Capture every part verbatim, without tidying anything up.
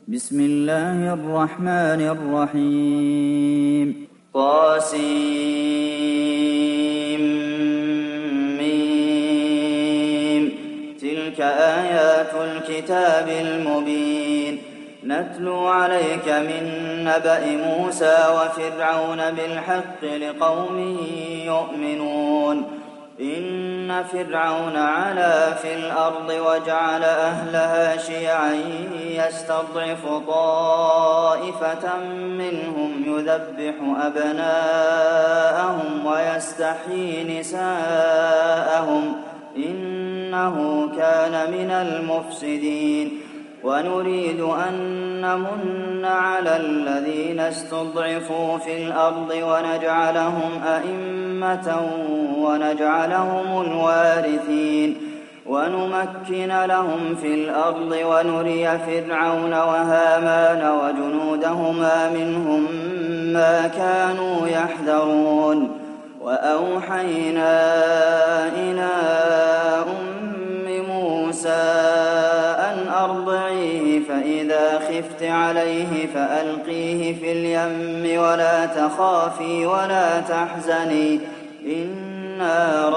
بسم الله الرحمن الرحيم. طاسيم. تلك آيات الكتاب المبين. نتلو عليك من نبأ موسى وفرعون بالحق لقوم يؤمنون. إن فرعون علا في الأرض وجعل أهلها شيعا يستضعف طائفة منهم يذبح أبناءهم ويستحيي نساءهم إنه كان من المفسدين. ونريد أن نمن على الذين استضعفوا في الأرض ونجعلهم أئمة ونجعلهم الوارثين ونمكن لهم في الأرض ونري فرعون وهامان وجنودهما منهم ما كانوا يحذرون. وأوحينا إلى أم موسى أن أرضعيه فإذا خفت عليه فألقيه في اليم ولا تخافي ولا تحزني إنا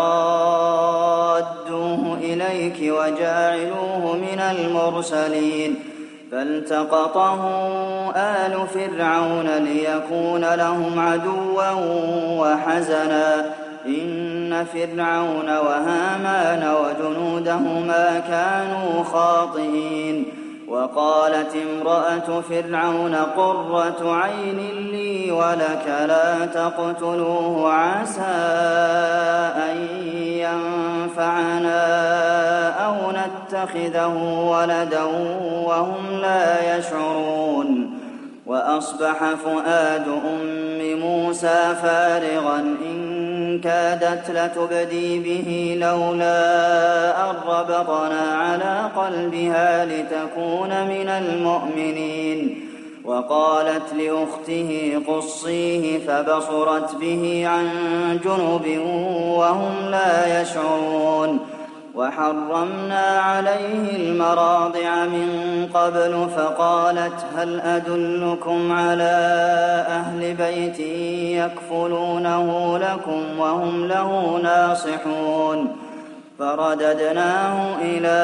رادوه إليك وجاعلوه من المرسلين. فالتقطه آل فرعون ليكون لهم عدوا وحزنا إن فرعون وهامان وجنودهما كانوا خاطئين. وقالت امرأة فرعون قرة عين لي ولك لا تقتلوه عسى أن ينفعنا أو نتخذه ولدا وهم لا يشعرون. وأصبح فؤاد أم موسى فارغا إن كادت لتبدي به لولا أن ربطنا على قلبها لتكون من المؤمنين. وقالت لأخته قصيه فبصرت به عن جنب وهم لا يشعرون. وحرمنا عليه المراضع من قبل فقالت هل أدلكم على أهل بيت يكفلونه لكم وهم له ناصحون. فرددناه إلى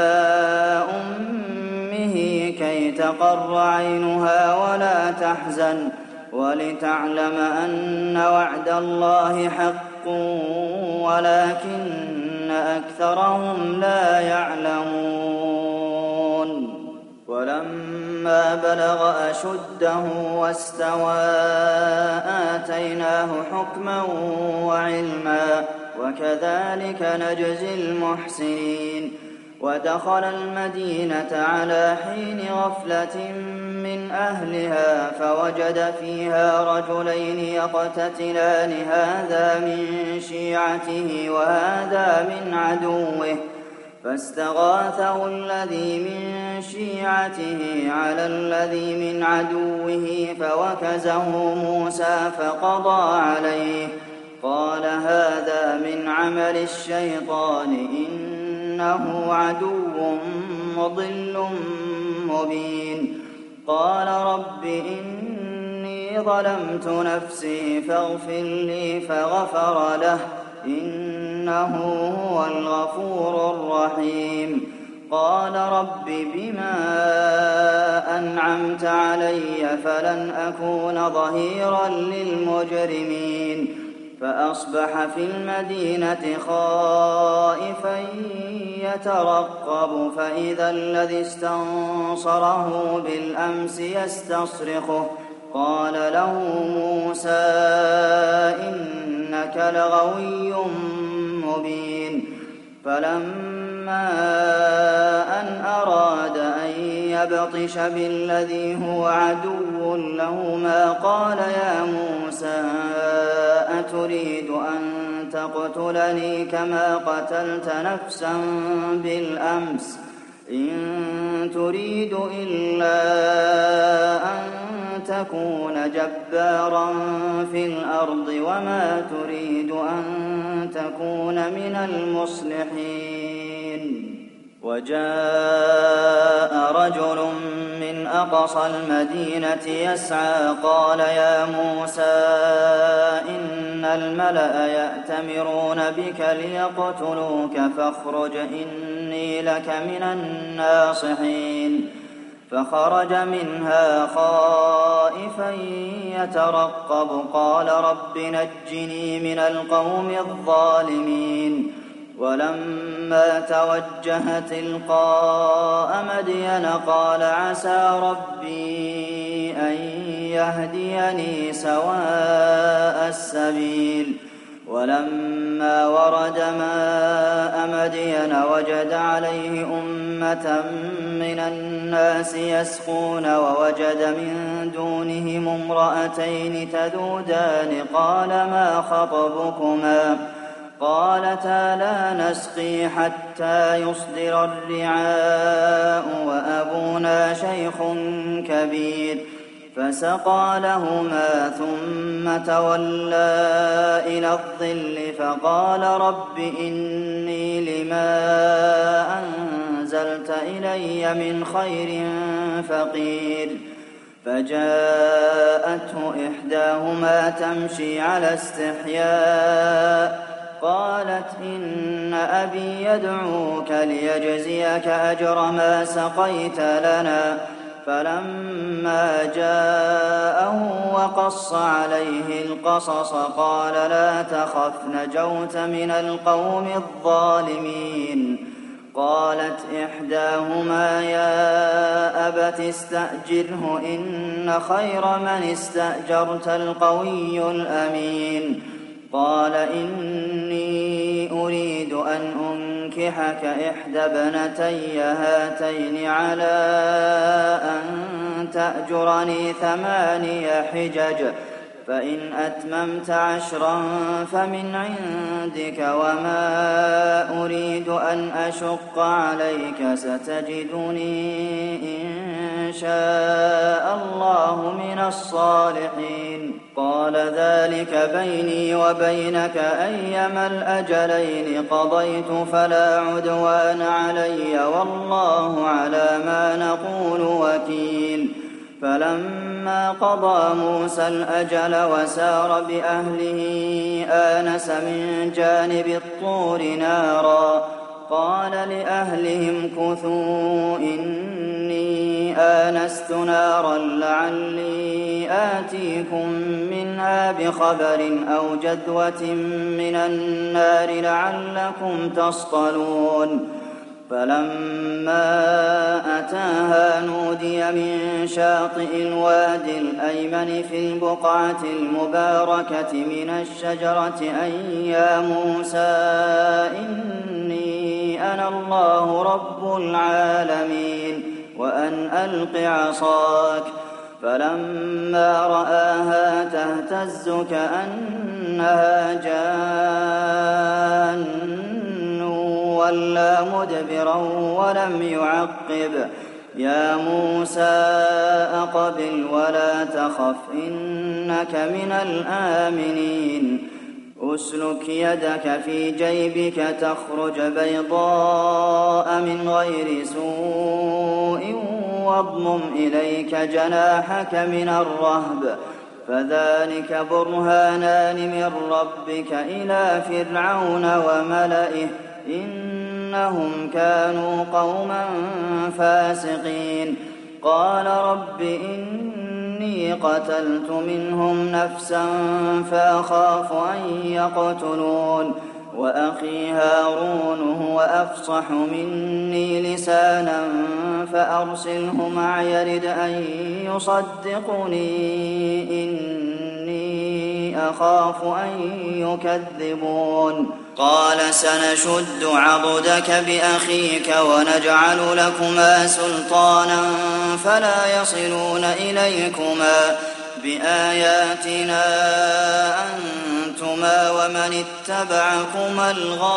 أمه كي تقر عينها ولا تحزن ولتعلم أن وعد الله حق ولكن أكثرهم لا يعلمون. ولما بلغ أشده واستوى آتيناه حكما وعلما وكذلك نجزي المحسنين. ودخل المدينة على حين غفلة من أهلها فوجد فيها رجلين يقتتلان هذا من شيعته وهذا من عدوه فاستغاثه الذي من شيعته على الذي من عدوه فوكزه موسى فقضى عليه قال هذا من عمل الشيطان إنه عدو مضل مبين. قال رب إني ظلمت نفسي فاغفر لي فغفر له إنه هو الغفور الرحيم. قال رب بما أنعمت علي فلن أكون ظهيرا للمجرمين. فأصبح في المدينة خائفا يترقب فإذا الذي استنصره بالأمس يستصرخه قال له موسى إنك لغوي مبين. فلما أن أراد أن يبطش بالذي هو عدو لهما قال يا موسى أتريد أن تقتلني كما قتلت نفسا بالأمس إن تريد إلا أن تكون جبارا في الأرض وما تريد أن تكون من المصلحين. وجاء رجل من أقصى المدينة يسعى قال يا موسى إن الملأ يأتمرون بك ليقتلوك فاخرج إني لك من الناصحين فخرج منها خائفا يترقب قال رب نجني من القوم الظالمين ولما توجه تلقاء مدين قال عسى ربي أن يهديني سواء السبيل ولما ورد ماء مدين وجد عليه أمة من الناس يسقون ووجد من دونهم امرأتين تذودان قال ما خطبكما قالتا لا نسقي حتى يصدر الرعاء وأبونا شيخ كبير فسقى لهما ثم تولى إلى الظل فقال رب إني لما أنزلت إلي من خير فقير فجاءته إحداهما تمشي على استحياء قالت إن أبي يدعوك ليجزيك أجر ما سقيت لنا فلما جاءه وقص عليه القصص قال لا تخف نجوت من القوم الظالمين قالت إحداهما يا أبت استأجره إن خير من استأجرت القوي الأمين قال إني أريد أن أنكحك إحدى ابنتي هاتين على أن تأجرني ثماني حجج فإن أتممت عشرا فمن عندك وما أريد أن أشق عليك ستجدني إن شاء الله من الصالحين قال ذلك بيني وبينك أيما الأجلين قضيت فلا عدوان علي والله على ما نقول وكيل فلما قضى موسى الأجل وسار بأهله آنس من جانب الطور نارا قال لأهلهم كثوا إني آنست نارا لعلي آتيكم منها بخبر أو جذوة من النار لعلكم تصطلون فلما أتاها نودي من شاطئ الوادي الأيمن في البقعة المباركة من الشجرة أن يا موسى إني أنا الله رب العالمين وأن ألق عصاك فلما رآها تهتز كأنها جان وَلَّى مُدْبِرًا وَلَمْ يُعَقِّبْ يَا مُوسَىٰ أَقْبِلْ وَلَا تَخَفْ إِنَّكَ مِنَ الْآمِنِينَ أُسْلُكْ يَدَكَ فِي جَيْبِكَ تَخْرُجْ بَيْضَاءَ مِنْ غَيْرِ سُوءٍ وَاضْمُمْ إِلَيْكَ جَنَاحَكَ مِنَ الرَّهْبِ فَذَٰلِكَ بُرْهَانَانِ مِن رَّبِّكَ إِلَىٰ فِرْعَوْنَ وَمَلَئِهِ إنهم كانوا قوما فاسقين قال رب إني قتلت منهم نفسا فأخاف أن يقتلون وأخي هارون هو أفصح مني لسانا فأرسله معي يرد أن يصدقني إني أخاف أن يكذبون قال سنشد عضدك بأخيك ونجعل لكما سلطانا فلا يصلون إليكما بآياتنا أنتما ومن اتبعكما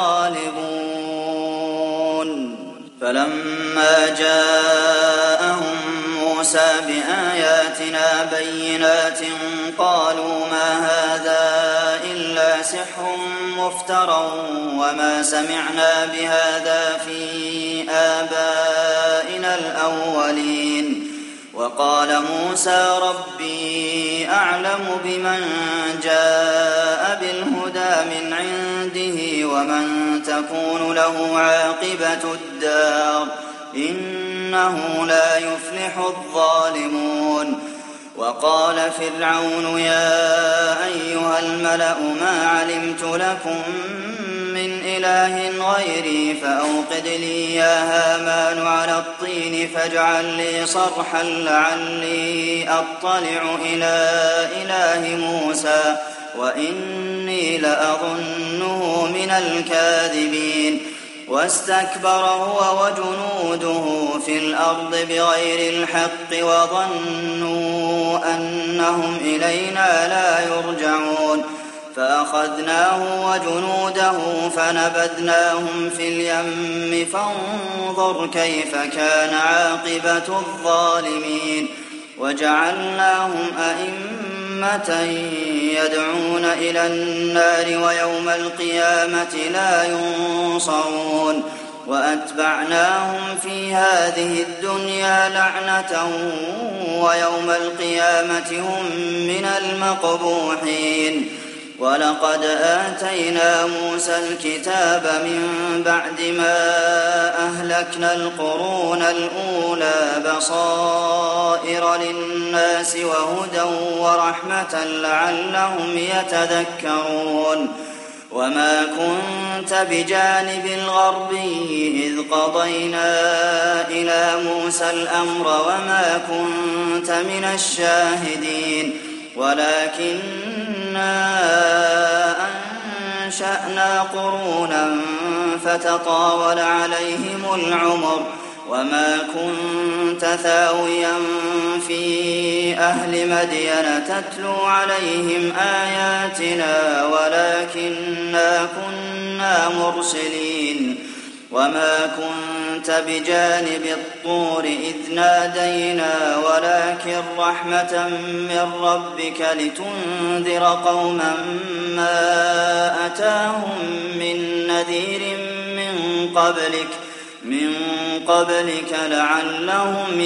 الغالبون فلما جاءهم موسى بآياتنا بينات قالوا ما هذا إلا سحر مفترى وما سمعنا بهذا في آبائنا الأولين وقال موسى ربي أعلم بمن جاء بالهدى من عنده ومن تكون له عاقبة الدار إنه لا يفلح الظالمون. وقال فرعون يا أيها الملأ ما علمت لكم من إله غيري فأوقد لي يا هامان على الطين فاجعل لي صرحا لعلي أطلع إلى إله موسى وإني لأظنه من الكاذبين. واستكبر هو وجنوده في الأرض بغير الحق وظنوا أنهم إلينا لا يرجعون فأخذناه وجنوده فنبذناهم في اليم فانظر كيف كان عاقبة الظالمين. وجعلناهم أئمة يدعون إلى النار ويوم القيامة لا ينصرون. وأتبعناهم في هذه الدنيا لعنة ويوم القيامة هم من المقبوحين. ولقد آتينا موسى الكتاب من بعد ما أهلكنا القرون الأولى بصائر للناس وهدى ورحمة لعلهم يتذكرون. وما كنت بجانب الغربي إذ قضينا إلى موسى الأمر وما كنت من الشاهدين ولكننا أنشأنا قرونا فتطاول عليهم العمر وما كنت ثاويا في أهل مدين تتلو عليهم آياتنا ولكننا كنا مرسلين. وما كنت بجانب الطور إذ نادينا ولكن رحمة من ربك لتنذر قوما ما أتاهم من نذير من قبلك من قبلك لعلهم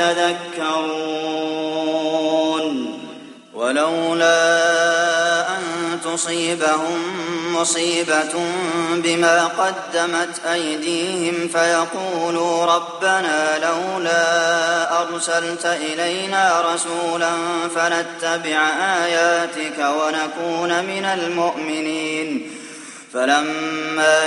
يتذكرون. ولولا أن تصيبهم مصيبة بما قدمت أيديهم فيقولوا ربنا لولا أرسلت إلينا رسولا فنتبع آياتك ونكون من المؤمنين. فلما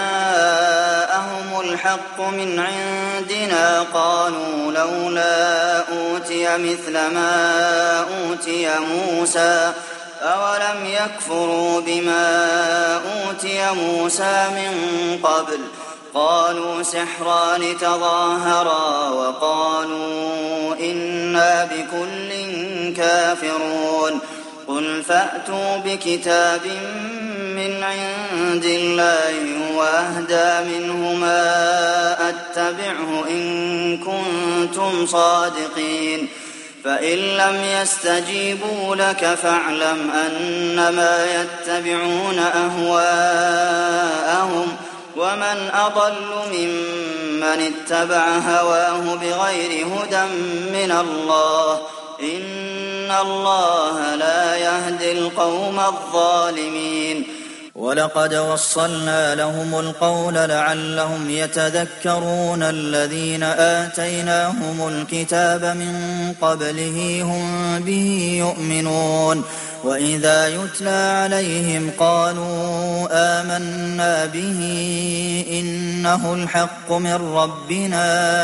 جاءهم الحق من عندنا قالوا لولا أوتي مثل ما أوتي موسى أولم يكفروا بما أوتي موسى من قبل قالوا سحران تظاهرا وقالوا إنا بكل كافرون. قل فأتوا بكتاب من عند الله وأهدى منه ما أتبعه إن كنتم صادقين. فإن لم يستجيبوا لك فاعلم أنما يتبعون أهواءهم ومن أضل ممن اتبع هواه بغير هدى من الله إن الله لا يهدي القوم الظالمين. ولقد وصلنا لهم القول لعلهم يتذكرون الذين آتيناهم الكتاب من قبله هم به يؤمنون. وإذا يتلى عليهم قالوا آمنا به إنه الحق من ربنا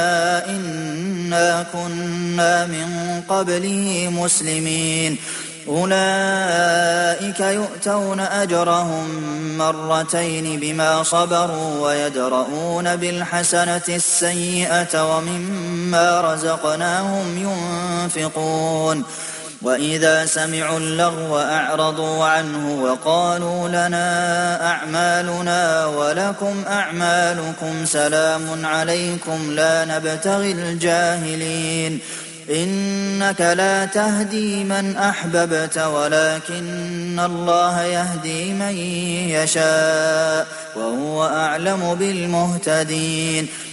إنا كنا من قبله مسلمين. أولئك يؤتون أجرهم مرتين بما صبروا ويدرؤون بالحسنة السيئة ومما رزقناهم ينفقون. وإذا سمعوا اللغو أعرضوا عنه وقالوا لنا أعمالنا ولكم أعمالكم سلام عليكم لا نبتغي الجاهلين. إنك لا تهدي من أحببت ولكن الله يهدي من يشاء وهو أعلم بالمهتدين.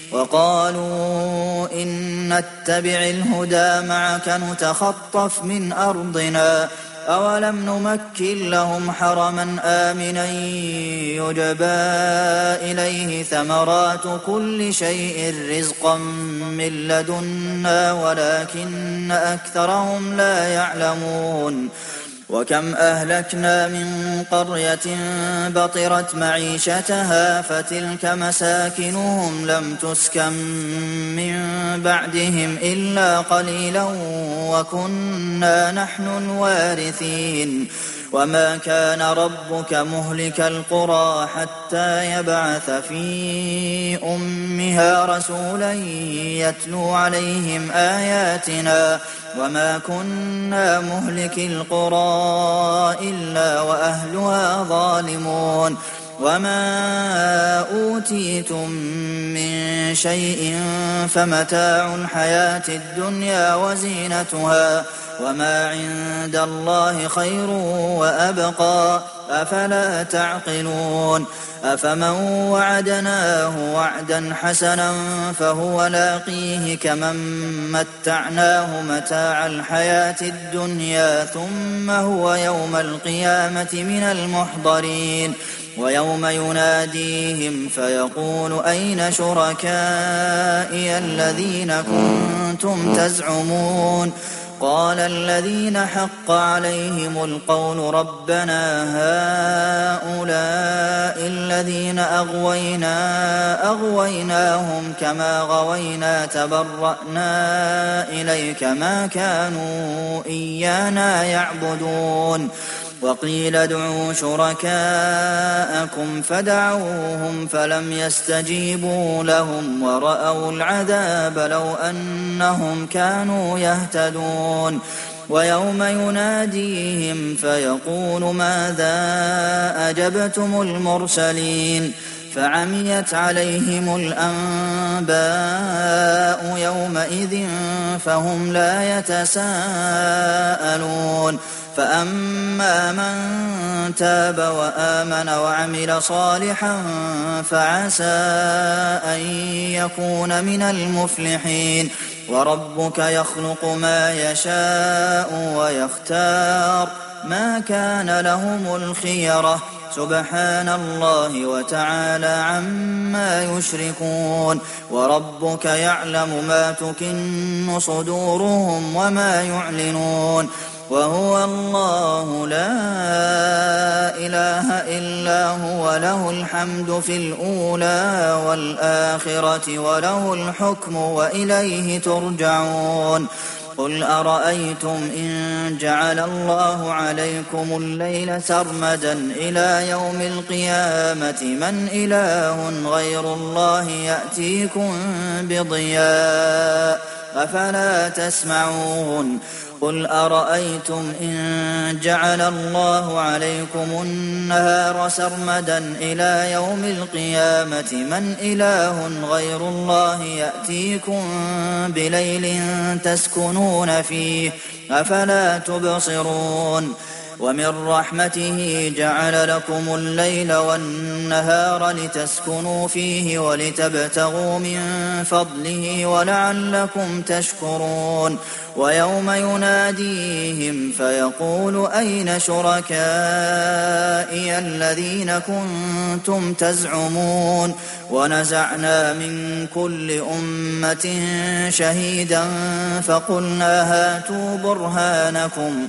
وقالوا إن نتبع الهدى معك نتخطف من أرضنا أولم نمكن لهم حرما آمنا يجبى إليه ثمرات كل شيء رزقا من لدنا ولكن أكثرهم لا يعلمون وكم أهلكنا من قرية بطرت معيشتها فتلك مساكنهم لم تسكن من بعدهم إلا قليلا وكنا نحن الوارثين وما كان ربك مهلك القرى حتى يبعث في أمها رسولا يتلو عليهم آياتنا وما كنا مهلك القرى إلا وأهلها ظالمون وما أوتيتم من شيء فمتاع الحياة الدنيا وزينتها وما عند الله خير وأبقى أفلا تعقلون أفمن وعدناه وعدا حسنا فهو لاقيه كمن متعناه متاع الحياة الدنيا ثم هو يوم القيامة من المحضرين ويوم يناديهم فيقول أين شركائي الذين كنتم تزعمون قال الذين حق عليهم القول ربنا هؤلاء الذين أغوينا أغويناهم كما غوينا تبرأنا إليك ما كانوا إيانا يعبدون وقيل ادعوا شركاءكم فدعوهم فلم يستجيبوا لهم ورأوا العذاب لو أنهم كانوا يهتدون ويوم يناديهم فيقول ماذا أجبتم المرسلين فعميت عليهم الأنباء يومئذ فهم لا يتساءلون فأما من تاب وآمن وعمل صالحا فعسى أن يكون من المفلحين وربك يخلق ما يشاء ويختار ما كان لهم الخيرة سبحان الله وتعالى عما يشركون وربك يعلم ما تكن صدورهم وما يعلنون وهو الله لا إله إلا هو له الحمد في الأولى والآخرة وله الحكم وإليه ترجعون قل أرأيتم إن جعل الله عليكم الليل سرمدا إلى يوم القيامة من إله غير الله يأتيكم بضياء أفلا تسمعون قل أرأيتم إن جعل الله عليكم النهار سرمدا إلى يوم القيامة من إله غير الله يأتيكم بليل تسكنون فيه أفلا تبصرون ومن رحمته جعل لكم الليل والنهار لتسكنوا فيه ولتبتغوا من فضله ولعلكم تشكرون ويوم يناديهم فيقول أين شركائي الذين كنتم تزعمون ونزعنا من كل أمة شهيدا فقلنا هاتوا برهانكم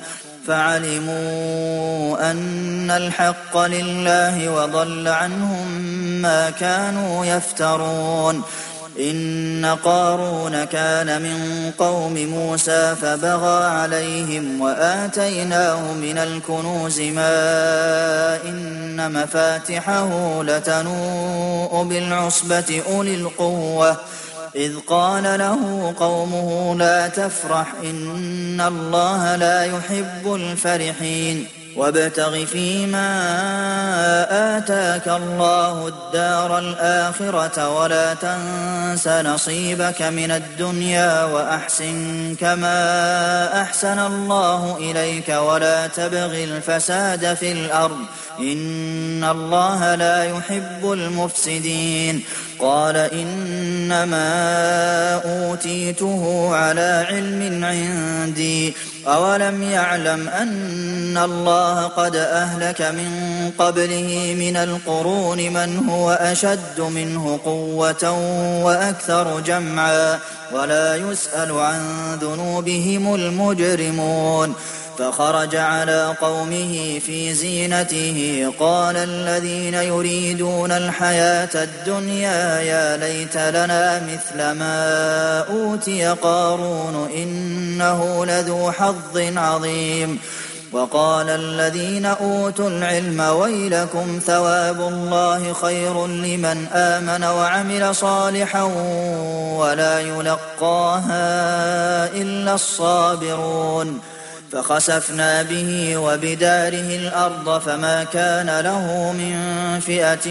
فعلموا أن الحق لله وضل عنهم ما كانوا يفترون إن قارون كان من قوم موسى فبغى عليهم وآتيناه من الكنوز ما إن مفاتحه لتنوء بالعصبة أولي القوة إذ قال له قومه لا تفرح إن الله لا يحب الفرحين وابتغ فيما آتاك الله الدار الآخرة ولا تنس نصيبك من الدنيا وأحسن كما أحسن الله إليك ولا تبغ الفساد في الأرض إن الله لا يحب المفسدين قال إنما أوتيته على علم عندي أولم يعلم أن الله قد أهلك من قبله من القرون من هو أشد منه قوة وأكثر جمعا ولا يسأل عن ذنوبهم المجرمون فخرج على قومه في زينته قال الذين يريدون الحياة الدنيا يا ليت لنا مثل ما أوتي قارون إنه لذو حظ عظيم وقال الذين أوتوا العلم ويلكم ثواب الله خير لمن آمن وعمل صالحا ولا يلقاها إلا الصابرون فخسفنا به وبداره الأرض فما كان له من فئة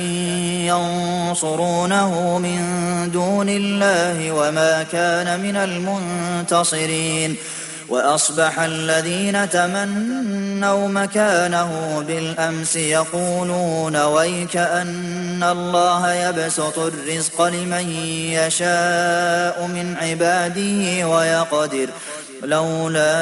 ينصرونه من دون الله وما كان من المنتصرين وأصبح الذين تمنوا مكانه بالأمس يقولون ويك أن الله يبسط الرزق لمن يشاء من عباده ويقدر لولا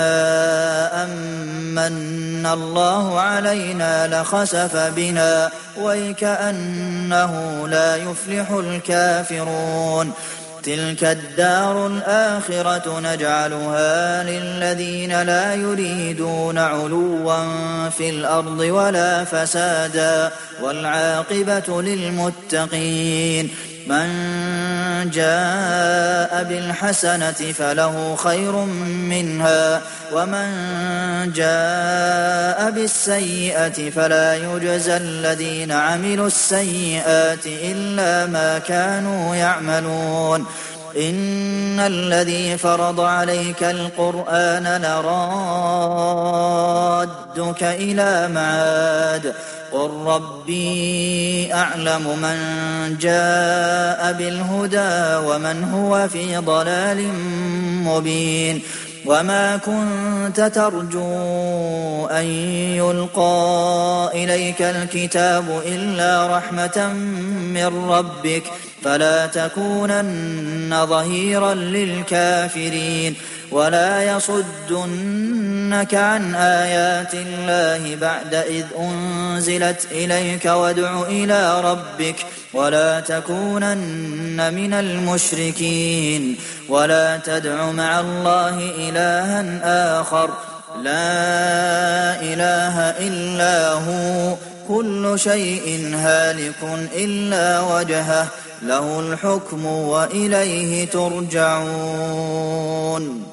أمن الله علينا لخسف بنا ويكأنه لا يفلح الكافرون تلك الدار الآخرة نجعلها للذين لا يريدون علوا في الأرض ولا فسادا والعاقبة للمتقين من جاء بالحسنة فله خير منها ومن جاء بالسيئة فلا يجزى الذين عملوا السيئات إلا ما كانوا يعملون إن الذي فرض عليك القرآن لرادك إلى معاد قل ربي أعلم من جاء بالهدى ومن هو في ضلال مبين وما كنت ترجو أن يلقى إليك الكتاب إلا رحمة من ربك فلا تكونن ظهيرا للكافرين ولا يصدنك عن آيات الله بعد إذ أنزلت إليك وادع إلى ربك ولا تكونن من المشركين ولا تدع مع الله إلها آخر لا إله إلا هو كل شيء هالك إلا وجهه له الحكم وإليه ترجعون.